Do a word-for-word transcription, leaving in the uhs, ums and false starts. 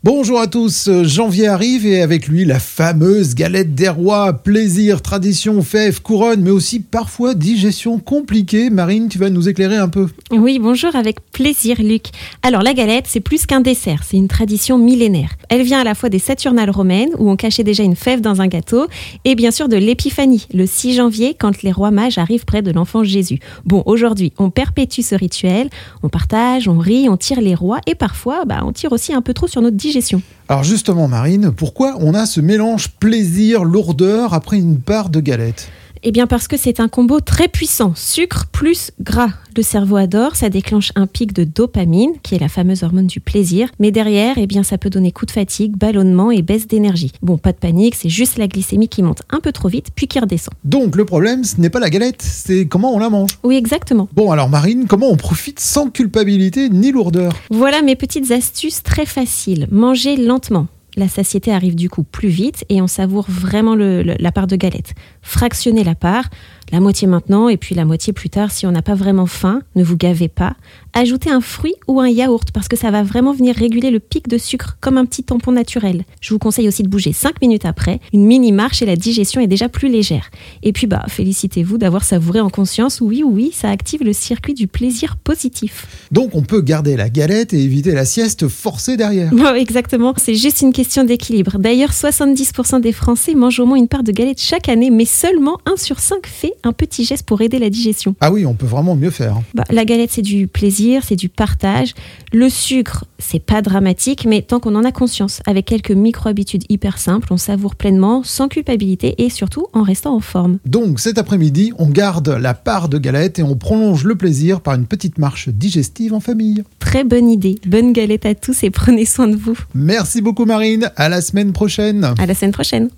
Bonjour à tous, janvier arrive et avec lui la fameuse galette des rois. Plaisir, tradition, fève, couronne, mais aussi parfois digestion compliquée. Marine, tu vas nous éclairer un peu. Oui, bonjour, avec plaisir Luc. Alors la galette, c'est plus qu'un dessert, c'est une tradition millénaire. Elle vient à la fois des Saturnales romaines, où on cachait déjà une fève dans un gâteau, et bien sûr de l'Épiphanie, le six janvier, quand les rois mages arrivent près de l'enfant Jésus. Bon, aujourd'hui, on perpétue ce rituel, on partage, on rit, on tire les rois, et parfois, bah, on tire aussi un peu trop sur notre digestion. Alors justement Marine, pourquoi on a ce mélange plaisir-lourdeur après une part de galette ? Eh bien parce que c'est un combo très puissant, sucre plus gras. Le cerveau adore, ça déclenche un pic de dopamine, qui est la fameuse hormone du plaisir. Mais derrière, eh bien, ça peut donner coup de fatigue, ballonnement et baisse d'énergie. Bon, pas de panique, c'est juste la glycémie qui monte un peu trop vite, puis qui redescend. Donc le problème, ce n'est pas la galette, c'est comment on la mange. Oui, exactement. Bon alors Marine, comment on profite sans culpabilité ni lourdeur ? Voilà mes petites astuces très faciles. Manger lentement. La satiété arrive du coup plus vite et on savoure vraiment le, le, la part de galette. Fractionnez la part, la moitié maintenant et puis la moitié plus tard si on n'a pas vraiment faim. Ne vous gavez pas. Ajoutez un fruit ou un yaourt parce que ça va vraiment venir réguler le pic de sucre comme un petit tampon naturel. Je vous conseille aussi de bouger cinq minutes après. Une mini marche et la digestion est déjà plus légère. Et puis bah félicitez-vous d'avoir savouré en conscience. Oui, oui, ça active le circuit du plaisir positif. Donc on peut garder la galette et éviter la sieste forcée derrière. Bon, exactement, c'est juste une question d'équilibre. D'ailleurs, soixante-dix pour cent des Français mangent au moins une part de galette chaque année, mais seulement un sur cinq fait un petit geste pour aider la digestion. Ah oui, on peut vraiment mieux faire. Bah, la galette, c'est du plaisir, c'est du partage. Le sucre, c'est pas dramatique, mais tant qu'on en a conscience, avec quelques micro-habitudes hyper simples, on savoure pleinement, sans culpabilité et surtout en restant en forme. Donc cet après-midi, on garde la part de galette et on prolonge le plaisir par une petite marche digestive en famille. Très bonne idée. Bonne galette à tous et prenez soin de vous. Merci beaucoup Marine, à la semaine prochaine. À la semaine prochaine.